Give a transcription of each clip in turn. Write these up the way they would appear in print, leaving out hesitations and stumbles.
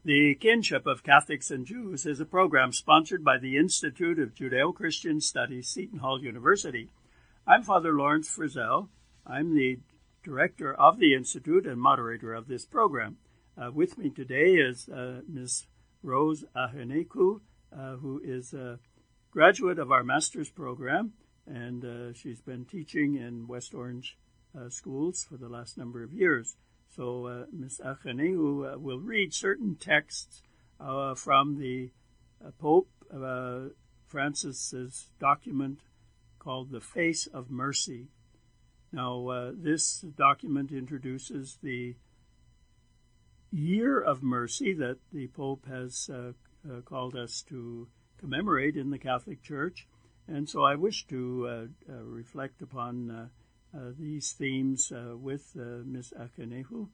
The Kinship of Catholics and Jews is a program sponsored by the Institute of Judeo-Christian Studies, Seton Hall University. I'm Father Lawrence Frizzell. I'm the director of the Institute and moderator of this program. With me today is Ms. Rose Aheneku, who is a graduate of our master's program, and she's been teaching in West Orange schools for the last number of years. So Ms. Aheneku will read certain texts from the Pope Francis's document called The Face of Mercy. Now, this document introduces the Year of Mercy that the Pope has called us to commemorate in the Catholic Church. And so I wish to reflect upon these themes with Ms. Aheneku,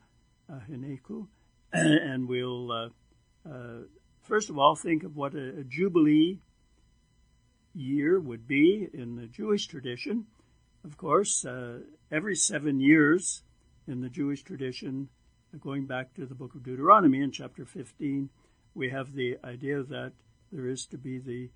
and we'll first of all think of what a Jubilee year would be in the Jewish tradition. Of course, every 7 years in the Jewish tradition, going back to the book of Deuteronomy in chapter 15, we have the idea that there is to be the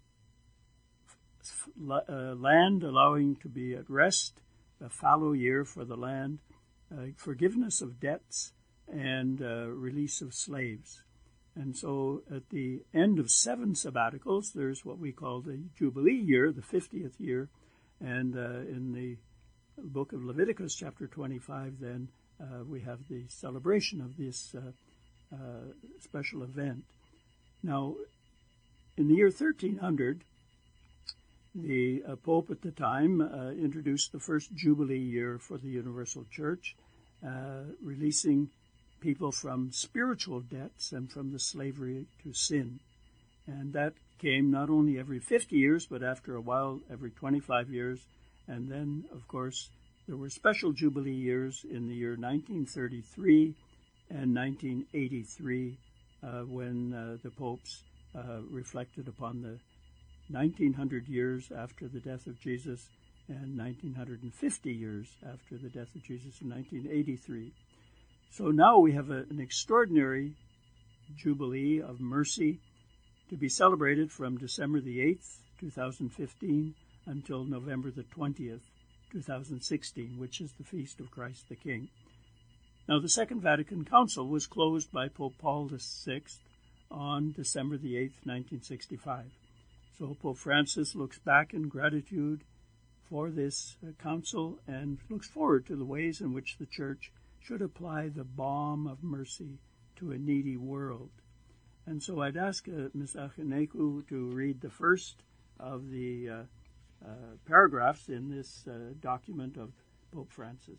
land allowing to be at rest, a fallow year for the land, forgiveness of debts, and release of slaves. And so at the end of 7 sabbaticals, there's what we call the Jubilee year, the 50th year. And in the book of Leviticus, chapter 25, then we have the celebration of this special event. Now, in the year 1300, the Pope at the time introduced the first Jubilee year for the Universal Church, releasing people from spiritual debts and from the slavery to sin. And that came not only every 50 years, but after a while, every 25 years. And then, of course, there were special Jubilee years in the year 1933 and 1983 when the popes reflected upon the 1900 years after the death of Jesus and 1950 years after the death of Jesus in 1983. So now we have an extraordinary Jubilee of Mercy to be celebrated from December the 8th, 2015, until November the 20th, 2016, which is the Feast of Christ the King. Now, the Second Vatican Council was closed by Pope Paul VI on December the 8th, 1965. So Pope Francis looks back in gratitude for this council and looks forward to the ways in which the Church should apply the balm of mercy to a needy world. And so I'd ask Ms. Aheneku to read the first of the paragraphs in this document of Pope Francis.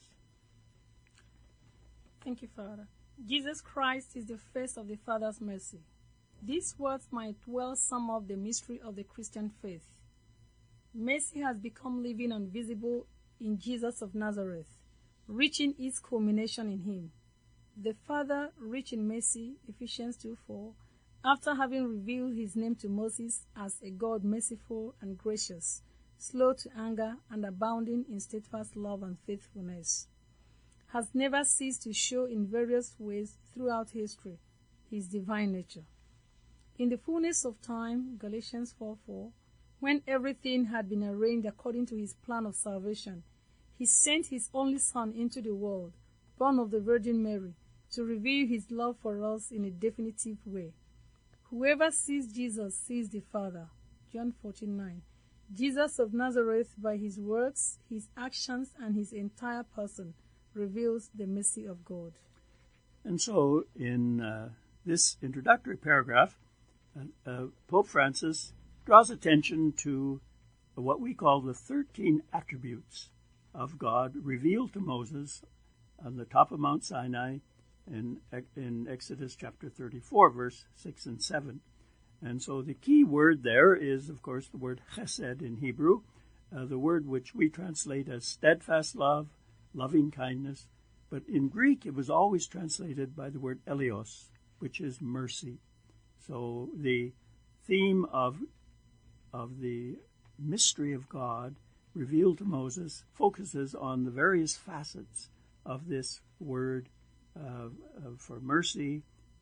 Thank you, Father. Jesus Christ is the face of the Father's mercy. These words might well sum up the mystery of the Christian faith. Mercy has become living and visible in Jesus of Nazareth, reaching its culmination in him. The Father, rich in mercy, Ephesians 2:4, after having revealed his name to Moses as a God merciful and gracious, slow to anger and abounding in steadfast love and faithfulness, has never ceased to show in various ways throughout history his divine nature. In the fullness of time, Galatians 4:4, when everything had been arranged according to his plan of salvation, he sent his only Son into the world, born of the Virgin Mary, to reveal his love for us in a definitive way. Whoever sees Jesus sees the Father. John 14:9. Jesus of Nazareth, by his words, his actions, and his entire person, reveals the mercy of God. And so, in this introductory paragraph, Pope Francis draws attention to what we call the 13 attributes of God revealed to Moses on the top of Mount Sinai in Exodus chapter 34, verse 6 and 7. And so the key word there is, of course, the word chesed in Hebrew, the word which we translate as steadfast love, loving kindness. But in Greek, it was always translated by the word eleos, which is mercy. So the theme of the mystery of God revealed to Moses focuses on the various facets of this word for mercy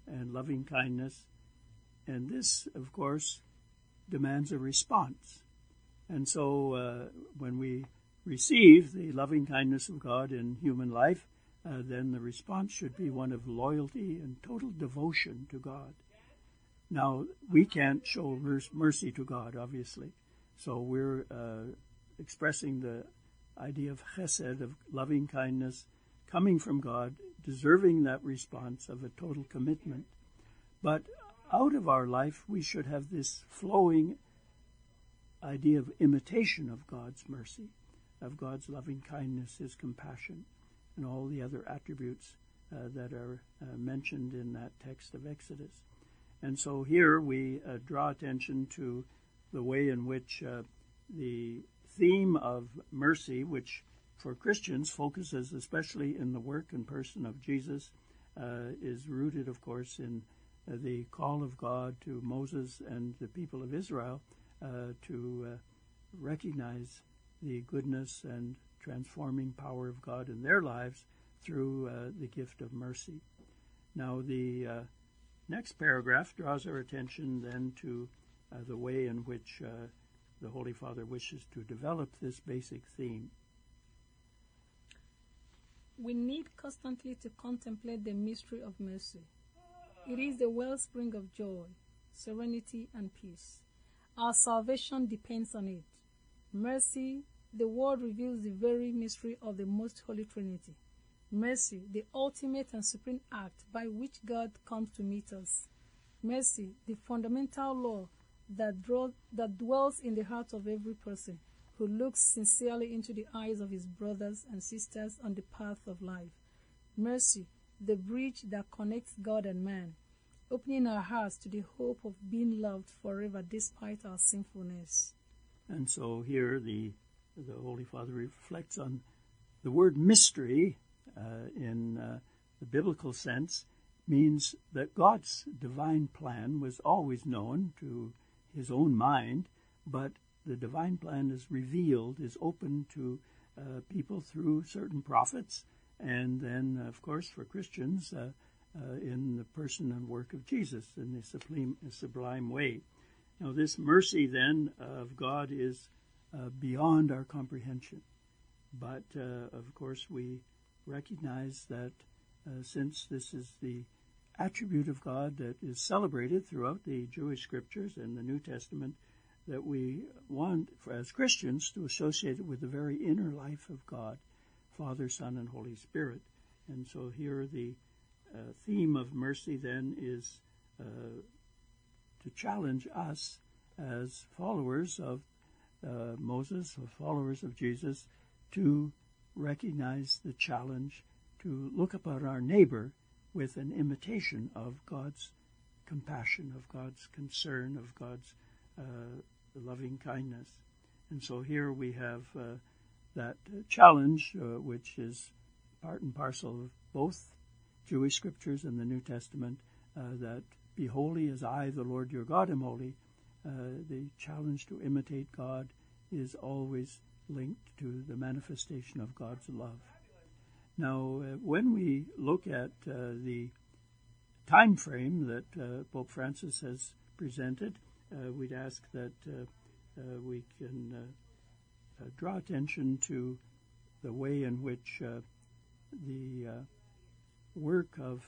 and loving kindness. And this, of course, demands a response. And so when we receive the loving kindness of God in human life, then the response should be one of loyalty and total devotion to God. Now, we can't show mercy to God, obviously. So we're expressing the idea of chesed, of loving kindness, coming from God, deserving that response of a total commitment. But out of our life, we should have this flowing idea of imitation of God's mercy, of God's loving kindness, His compassion, and all the other attributes that are mentioned in that text of Exodus. And so here we draw attention to the way in which the theme of mercy, which for Christians focuses especially in the work and person of Jesus, is rooted, of course, in the call of God to Moses and the people of Israel to recognize the goodness and transforming power of God in their lives through the gift of mercy. Now, the next paragraph draws our attention then to the way in which the Holy Father wishes to develop this basic theme. We need constantly to contemplate the mystery of mercy. It is the wellspring of joy, serenity, and peace. Our salvation depends on it. Mercy, the Word reveals the very mystery of the Most Holy Trinity. Mercy, the ultimate and supreme act by which God comes to meet us. Mercy, the fundamental law that dwells in the heart of every person who looks sincerely into the eyes of his brothers and sisters on the path of life. Mercy, the bridge that connects God and man, opening our hearts to the hope of being loved forever despite our sinfulness. And so here the Holy Father reflects on the word mystery in the biblical sense means that God's divine plan was always known to His own mind, but the divine plan is revealed, is open to people through certain prophets, and then, of course, for Christians, in the person and work of Jesus in a sublime way. Now, this mercy, then, of God is beyond our comprehension. But, of course, we recognize that since this is the attribute of God that is celebrated throughout the Jewish scriptures and the New Testament, that we want, as Christians, to associate it with the very inner life of God, Father, Son, and Holy Spirit. And so here the theme of mercy then is to challenge us as followers of Moses, or followers of Jesus, to recognize the challenge to look upon our neighbor with an imitation of God's compassion, of God's concern, of God's loving kindness. And so here we have that challenge, which is part and parcel of both Jewish scriptures and the New Testament, that be holy as I, the Lord your God, am holy. The challenge to imitate God is always linked to the manifestation of God's love. Now, when we look at the time frame that Pope Francis has presented, we'd ask that we can draw attention to the way in which the work of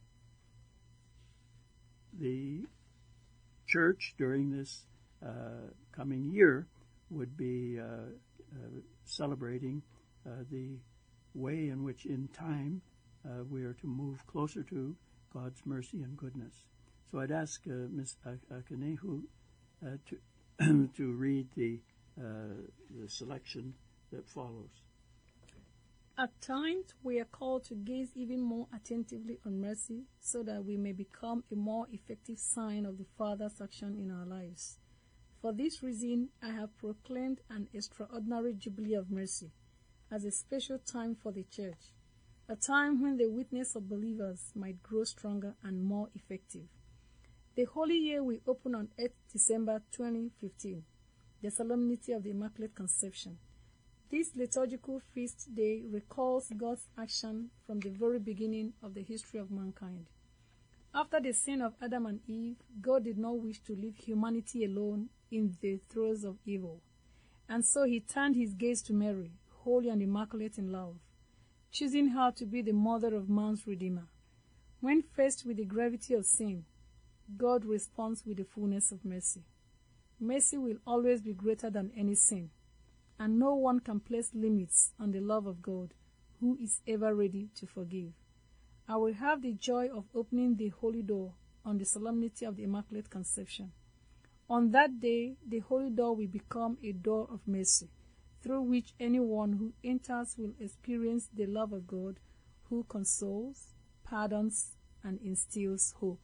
the Church during this coming year would be celebrating the way in which in time we are to move closer to God's mercy and goodness. So I'd ask Ms. Akanehu to read the selection that follows. At times, we are called to gaze even more attentively on mercy so that we may become a more effective sign of the Father's action in our lives. For this reason, I have proclaimed an extraordinary Jubilee of Mercy as a special time for the Church, a time when the witness of believers might grow stronger and more effective. The Holy Year will open on 8th December 2015, the Solemnity of the Immaculate Conception. This liturgical feast day recalls God's action from the very beginning of the history of mankind. After the sin of Adam and Eve, God did not wish to leave humanity alone in the throes of evil, and so he turned his gaze to Mary, holy and immaculate in love, choosing her to be the mother of man's Redeemer. When faced with the gravity of sin, God responds with the fullness of mercy. Mercy will always be greater than any sin, and no one can place limits on the love of God, who is ever ready to forgive. I will have the joy of opening the holy door on the solemnity of the Immaculate Conception. On that day, the holy door will become a door of mercy, through which anyone who enters will experience the love of God, who consoles, pardons, and instills hope.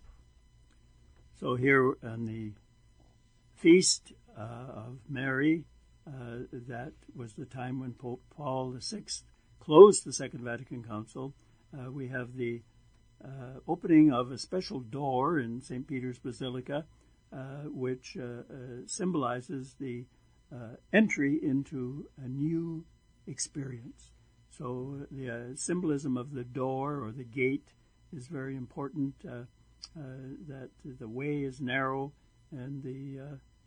So here on the feast of Mary, that was the time when Pope Paul VI closed the Second Vatican Council. We have the opening of a special door in St. Peter's Basilica, which symbolizes the entry into a new experience. So the symbolism of the door or the gate is very important, that the way is narrow and the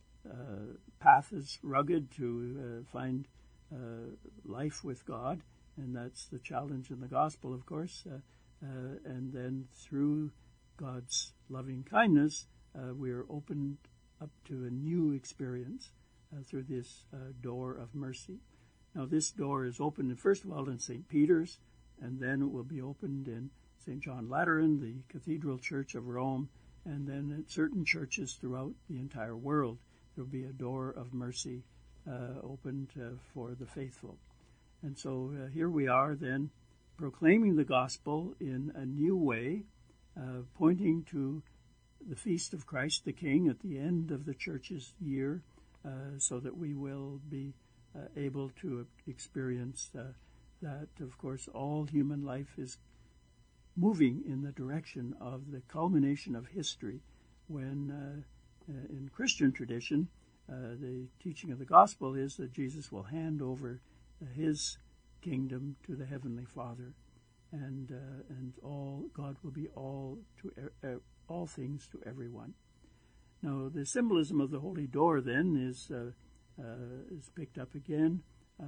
path is rugged to find life with God, and that's the challenge in the gospel, of course. And then through God's loving kindness, we are opened up to a new experience through this door of mercy. Now, this door is opened, first of all, in St. Peter's, and then it will be opened in St. John Lateran, the Cathedral Church of Rome, and then at certain churches throughout the entire world. There will be a door of mercy opened for the faithful. And so here we are then proclaiming the gospel in a new way, pointing to the feast of Christ the King at the end of the church's year, so that we will be able to experience that, of course, all human life is moving in the direction of the culmination of history, when in Christian tradition, the teaching of the gospel is that Jesus will hand over his kingdom to the Heavenly Father, and all God will be all things to everyone. Now, the symbolism of the Holy Door then is picked up again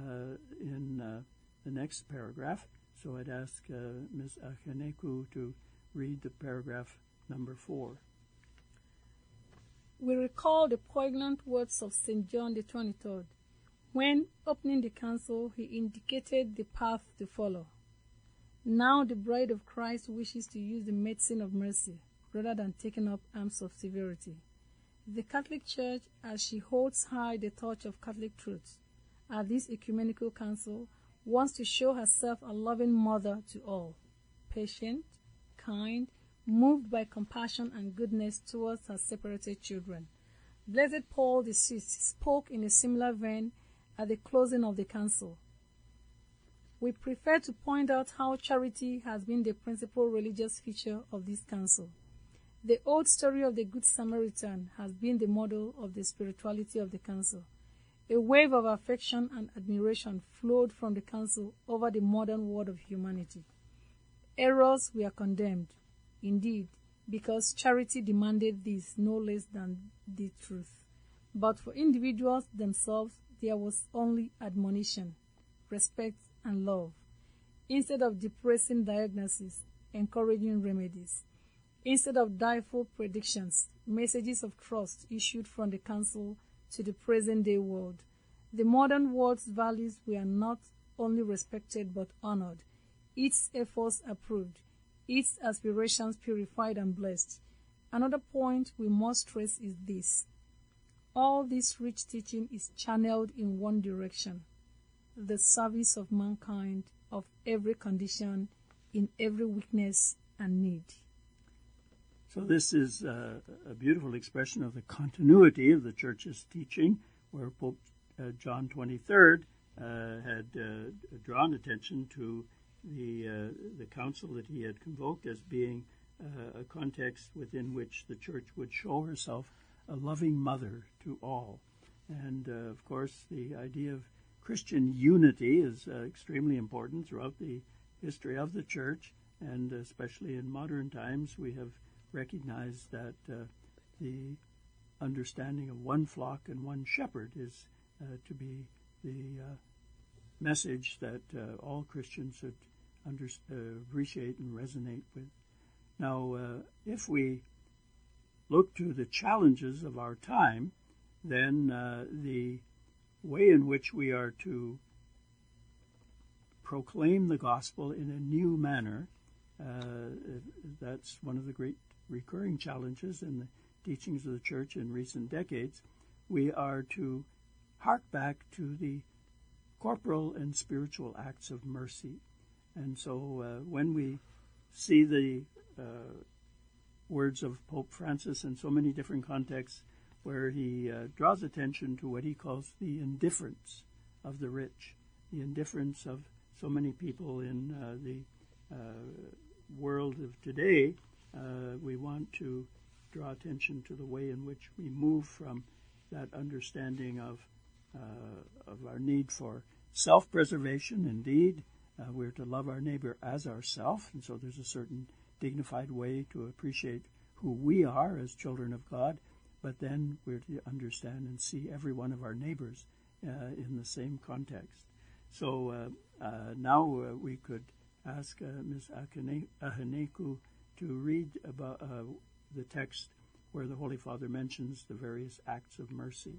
in the next paragraph. So I'd ask Ms. Achaneku to read the paragraph number 4. We recall the poignant words of St. John the 23rd. When opening the council, he indicated the path to follow. Now the bride of Christ wishes to use the medicine of mercy rather than taking up arms of severity. The Catholic Church, as she holds high the torch of Catholic truth at this ecumenical council, wants to show herself a loving mother to all, patient, kind, moved by compassion and goodness towards her separated children. Blessed Paul VI spoke in a similar vein at the closing of the council. We prefer to point out how charity has been the principal religious feature of this council. The old story of the Good Samaritan has been the model of the spirituality of the council. A wave of affection and admiration flowed from the council over the modern world of humanity. Errors were condemned, indeed, because charity demanded this no less than the truth. But for individuals themselves, there was only admonition, respect, and love. Instead of depressing diagnoses, encouraging remedies. Instead of direful predictions, messages of trust issued from the council to the present-day world. The modern world's values were not only respected but honored, its efforts approved, its aspirations purified and blessed. Another point we must stress is this. All this rich teaching is channeled in one direction, the service of mankind of every condition, in every weakness and need. So this is a beautiful expression of the continuity of the Church's teaching, where Pope John XXIII had drawn attention to the council that he had convoked as being a context within which the Church would show herself a loving mother to all. And, of course, the idea of Christian unity is extremely important throughout the history of the Church, and especially in modern times we have recognize that the understanding of one flock and one shepherd is to be the message that all Christians should appreciate and resonate with. Now, if we look to the challenges of our time, then the way in which we are to proclaim the gospel in a new manner, that's one of the great recurring challenges in the teachings of the church in recent decades. We are to hark back to the corporal and spiritual acts of mercy. And so when we see the words of Pope Francis in so many different contexts where he draws attention to what he calls the indifference of the rich, the indifference of so many people in the world of today, we want to draw attention to the way in which we move from that understanding of our need for self-preservation. Indeed, we're to love our neighbor as ourself, and so there's a certain dignified way to appreciate who we are as children of God, but then we're to understand and see every one of our neighbors in the same context. So now we could ask Ms. Ahaneku to read about the text where the Holy Father mentions the various acts of mercy.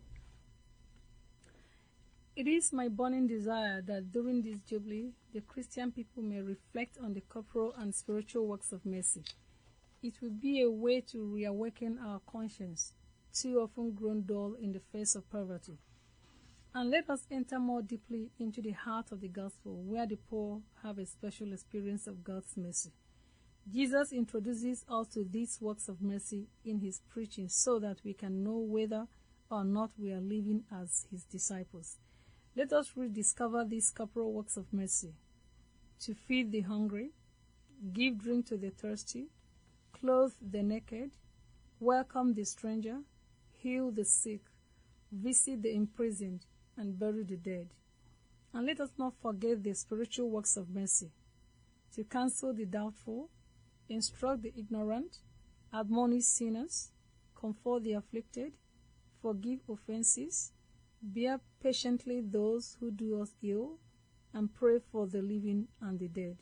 It is my burning desire that during this Jubilee, the Christian people may reflect on the corporal and spiritual works of mercy. It will be a way to reawaken our conscience, too often grown dull in the face of poverty. And let us enter more deeply into the heart of the gospel, where the poor have a special experience of God's mercy. Jesus introduces us to these works of mercy in his preaching so that we can know whether or not we are living as his disciples. Let us rediscover these corporal works of mercy: to feed the hungry, give drink to the thirsty, clothe the naked, welcome the stranger, heal the sick, visit the imprisoned, and bury the dead. And let us not forget the spiritual works of mercy: to counsel the doubtful, instruct the ignorant, admonish sinners, comfort the afflicted, forgive offenses, bear patiently those who do us ill, and pray for the living and the dead.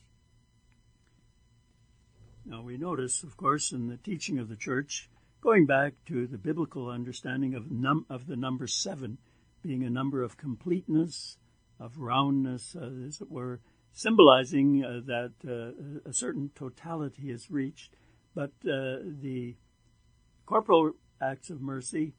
Now we notice, of course, in the teaching of the Church, going back to the biblical understanding of the number 7 being a number of completeness, of roundness, as it were, symbolizing that a certain totality is reached. But the corporal acts of mercy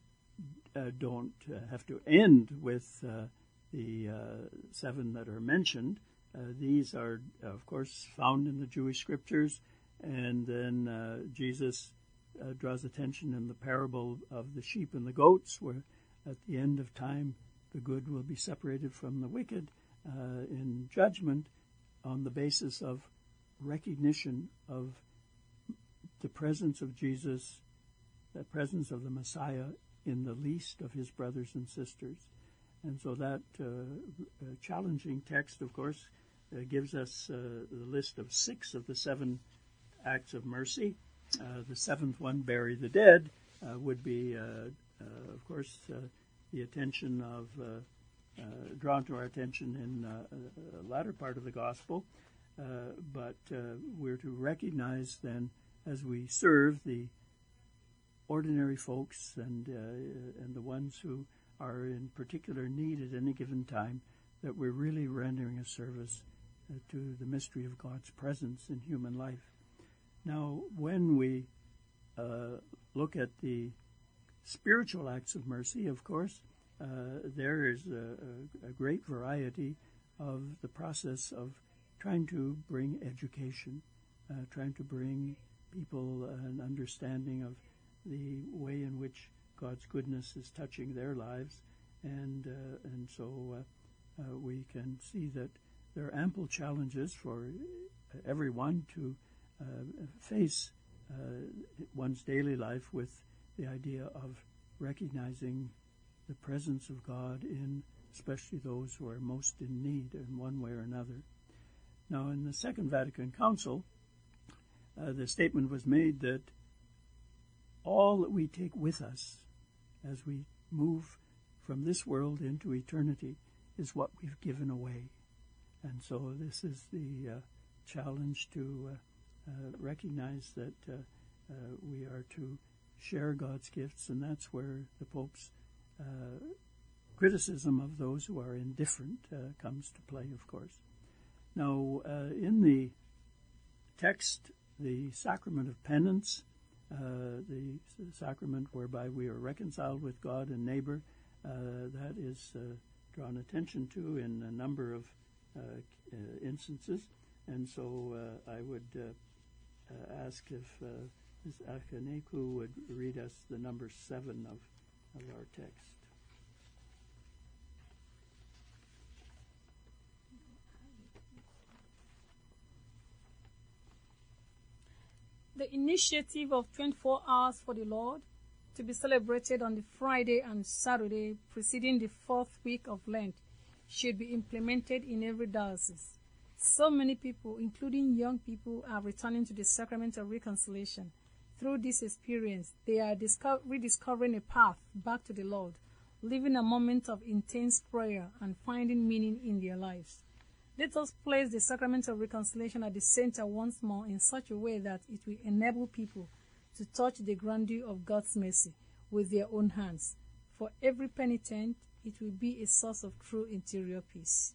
don't have to end with the 7 that are mentioned. These are, of course, found in the Jewish scriptures, and then Jesus draws attention in the parable of the sheep and the goats, where at the end of time the good will be separated from the wicked in judgment on the basis of recognition of the presence of Jesus, the presence of the Messiah in the least of his brothers and sisters. And so that challenging text, of course, gives us the list of 6 of the 7 acts of mercy. The 7th one, bury the dead, would be, of course, the attention of, drawn to our attention in the latter part of the gospel. But we're to recognize then, as we serve the ordinary folks and the ones who are in particular need at any given time, that we're really rendering a service to the mystery of God's presence in human life. Now, when we look at the spiritual acts of mercy, of course, there is a great variety of the process of trying to bring education, trying to bring people an understanding of the way in which God's goodness is touching their lives, and so we can see that there are ample challenges for everyone to face one's daily life with the idea of recognizing the presence of God in especially those who are most in need in one way or another. Now, in the Second Vatican Council, the statement was made that all that we take with us as we move from this world into eternity is what we've given away. And so this is the challenge to recognize that we are to share God's gifts, and that's where the Pope's criticism of those who are indifferent comes to play, of course. Now, in the text, the sacrament of penance, the sacrament whereby we are reconciled with God and neighbor, that is drawn attention to in a number of instances. And so I would ask if Ms. Akaneku would read us the number 7 of our text. The initiative of 24 hours for the Lord, to be celebrated on the Friday and Saturday preceding the 4th week of Lent, should be implemented in every diocese. So many people, including young people, are returning to the sacrament of reconciliation. Through this experience, they are rediscovering a path back to the Lord, living a moment of intense prayer and finding meaning in their lives. Let us place the sacrament of reconciliation at the center once more in such a way that it will enable people to touch the grandeur of God's mercy with their own hands. For every penitent, it will be a source of true interior peace.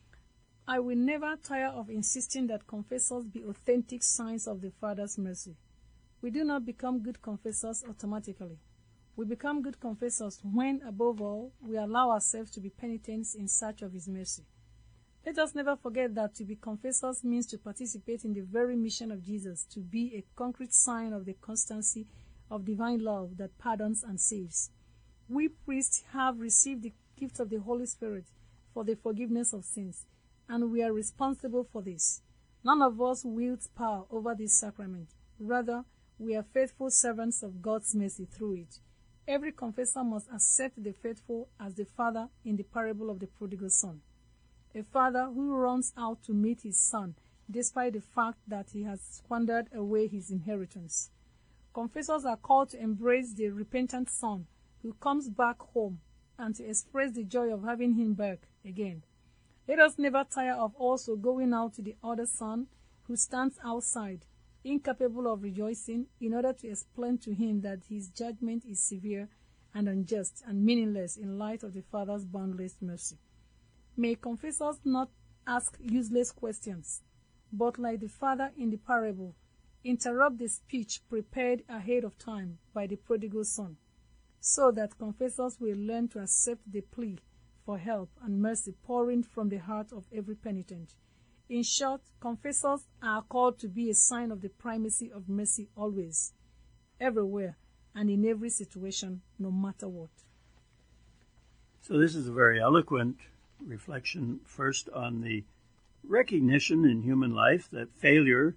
I will never tire of insisting that confessors be authentic signs of the Father's mercy. We do not become good confessors automatically. We become good confessors when, above all, we allow ourselves to be penitents in search of His mercy. Let us never forget that to be confessors means to participate in the very mission of Jesus, to be a concrete sign of the constancy of divine love that pardons and saves. We priests have received the gift of the Holy Spirit for the forgiveness of sins, and we are responsible for this. None of us wields power over this sacrament. Rather, we are faithful servants of God's mercy through it. Every confessor must accept the faithful as the father in the parable of the prodigal son. A father who runs out to meet his son despite the fact that he has squandered away his inheritance. Confessors are called to embrace the repentant son who comes back home and to express the joy of having him back again. Let us never tire of also going out to the other son who stands outside, incapable of rejoicing, in order to explain to him that his judgment is severe and unjust and meaningless in light of the Father's boundless mercy. May confessors not ask useless questions, but like the father in the parable, interrupt the speech prepared ahead of time by the prodigal son, so that confessors will learn to accept the plea for help and mercy pouring from the heart of every penitent. In short, confessors are called to be a sign of the primacy of mercy always, everywhere, and in every situation, no matter what. So this is a very eloquent reflection first on the recognition in human life that failure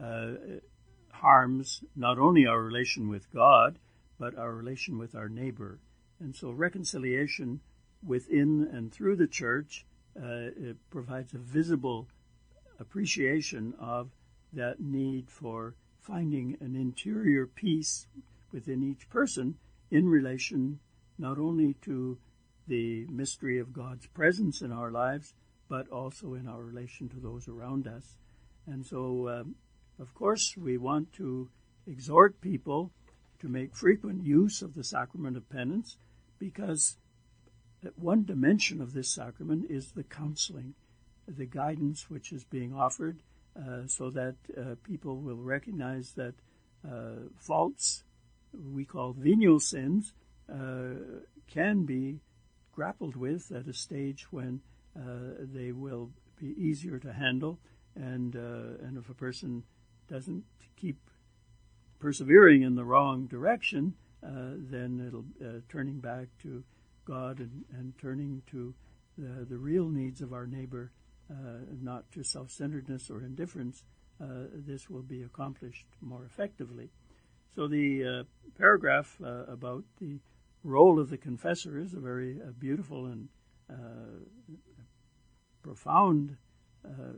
harms not only our relation with God, but our relation with our neighbor. And so reconciliation within and through the church it provides a visible appreciation of that need for finding an interior peace within each person in relation not only to the mystery of God's presence in our lives, but also in our relation to those around us. And so, of course, we want to exhort people to make frequent use of the sacrament of penance, because one dimension of this sacrament is the counseling, the guidance which is being offered, so that people will recognize that faults, we call venial sins, can be grappled with at a stage when they will be easier to handle, and if a person doesn't keep persevering in the wrong direction, then it'll turning back to God and turning to the real needs of our neighbor, not to self-centeredness or indifference. This will be accomplished more effectively. So the paragraph about the role of the confessor is a very beautiful and profound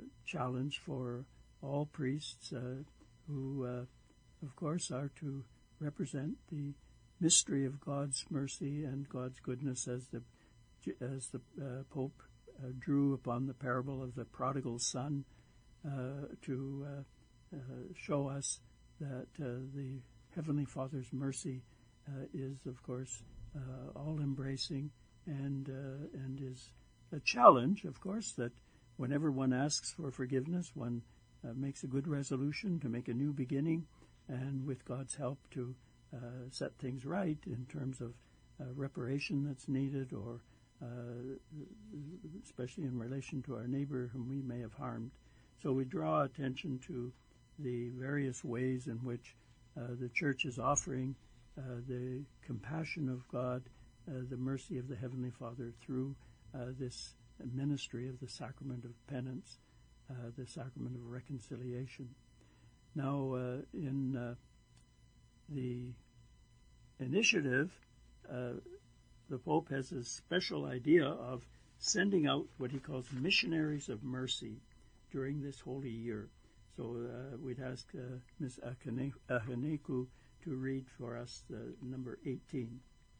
challenge for all priests who, of course, are to represent the mystery of God's mercy and God's goodness, as the Pope drew upon the parable of the prodigal son to show us that the Heavenly Father's mercy is, of course, all-embracing and is a challenge, of course, that whenever one asks for forgiveness, one makes a good resolution to make a new beginning, and with God's help to set things right in terms of reparation that's needed, or especially in relation to our neighbor whom we may have harmed. So we draw attention to the various ways in which the Church is offering the compassion of God, the mercy of the Heavenly Father through this ministry of the sacrament of penance, the sacrament of reconciliation. Now, in the initiative, the Pope has a special idea of sending out what he calls missionaries of mercy during this holy year. So we'd ask Ms. Ahaneku to read for us number 18.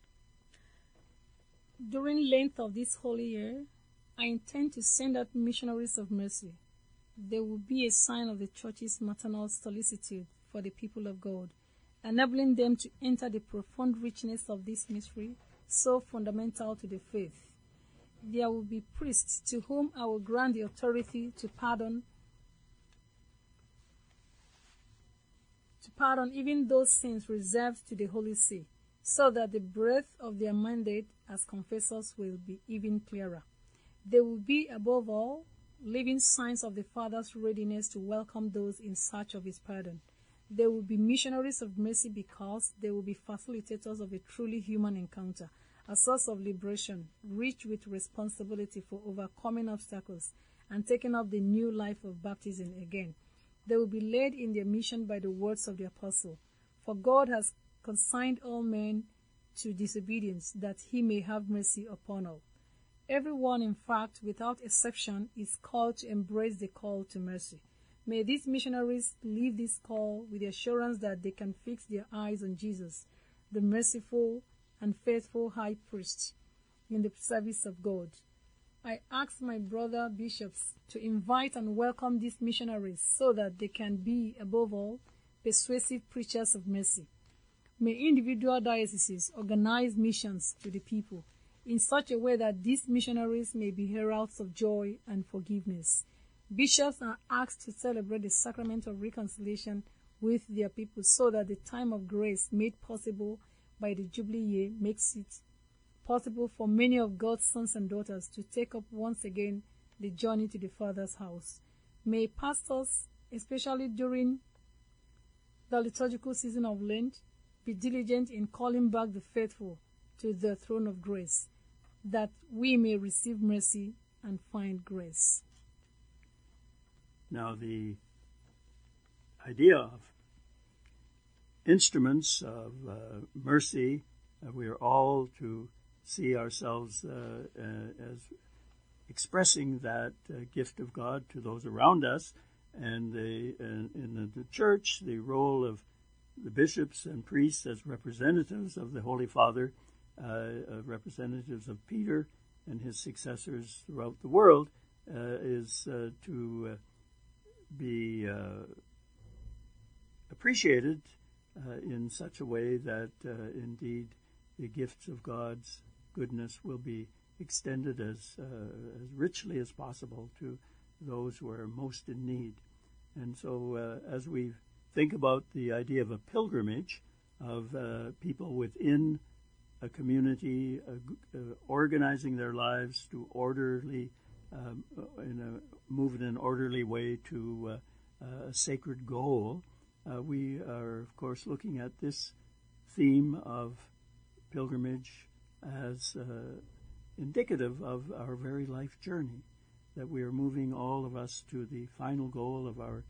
During length of this holy year, I intend to send out missionaries of mercy. They will be a sign of the Church's maternal solicitude for the people of God, enabling them to enter the profound richness of this mystery, so fundamental to the faith. There will be priests to whom I will grant the authority to pardon even those sins reserved to the Holy See, so that the breadth of their mandate as confessors will be even clearer. They will be, above all, living signs of the Father's readiness to welcome those in search of His pardon. They will be missionaries of mercy because they will be facilitators of a truly human encounter, a source of liberation, rich with responsibility for overcoming obstacles and taking up the new life of baptism again. They will be led in their mission by the words of the Apostle, "For God has consigned all men to disobedience, that He may have mercy upon all." Everyone, in fact, without exception, is called to embrace the call to mercy. May these missionaries live this call with the assurance that they can fix their eyes on Jesus, the merciful and faithful High Priest, in the service of God. I ask my brother bishops to invite and welcome these missionaries so that they can be, above all, persuasive preachers of mercy. May individual dioceses organize missions to the people in such a way that these missionaries may be heralds of joy and forgiveness. Bishops are asked to celebrate the sacrament of reconciliation with their people so that the time of grace made possible by the Jubilee year makes it possible for many of God's sons and daughters to take up once again the journey to the Father's house. May pastors, especially during the liturgical season of Lent, be diligent in calling back the faithful to the throne of grace, that we may receive mercy and find grace. Now, the idea of instruments of mercy, we are all to see ourselves as expressing that gift of God to those around us, and in the Church, the role of the bishops and priests as representatives of the Holy Father, representatives of Peter and his successors throughout the world, is to be appreciated in such a way that indeed the gifts of God's goodness will be extended as richly as possible to those who are most in need. And so as we think about the idea of a pilgrimage, of people within a community organizing their lives to orderly, move in an orderly way to a sacred goal, we are, of course, looking at this theme of pilgrimage as indicative of our very life journey, that we are moving, all of us, to the final goal of our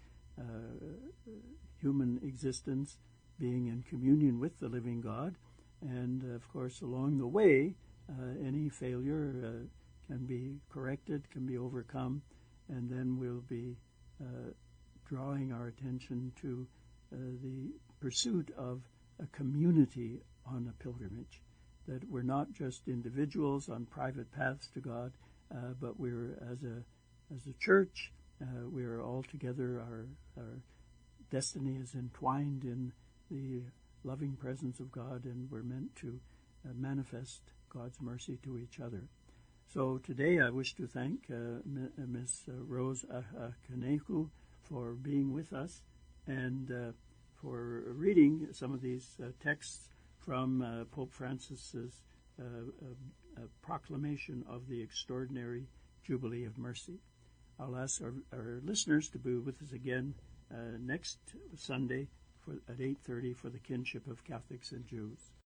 human existence, being in communion with the living God. And, of course, along the way, any failure can be corrected, can be overcome, and then we'll be drawing our attention to the pursuit of a community on a pilgrimage, that we're not just individuals on private paths to God, but we're as a church, we're all together. Our destiny is entwined in the loving presence of God, and we're meant to manifest God's mercy to each other. So today I wish to thank Ms. Rose Akaneku for being with us and for reading some of these texts from Pope Francis's proclamation of the extraordinary Jubilee of Mercy. I'll ask our listeners to be with us again next Sunday at 8:30 for the Kinship of Catholics and Jews.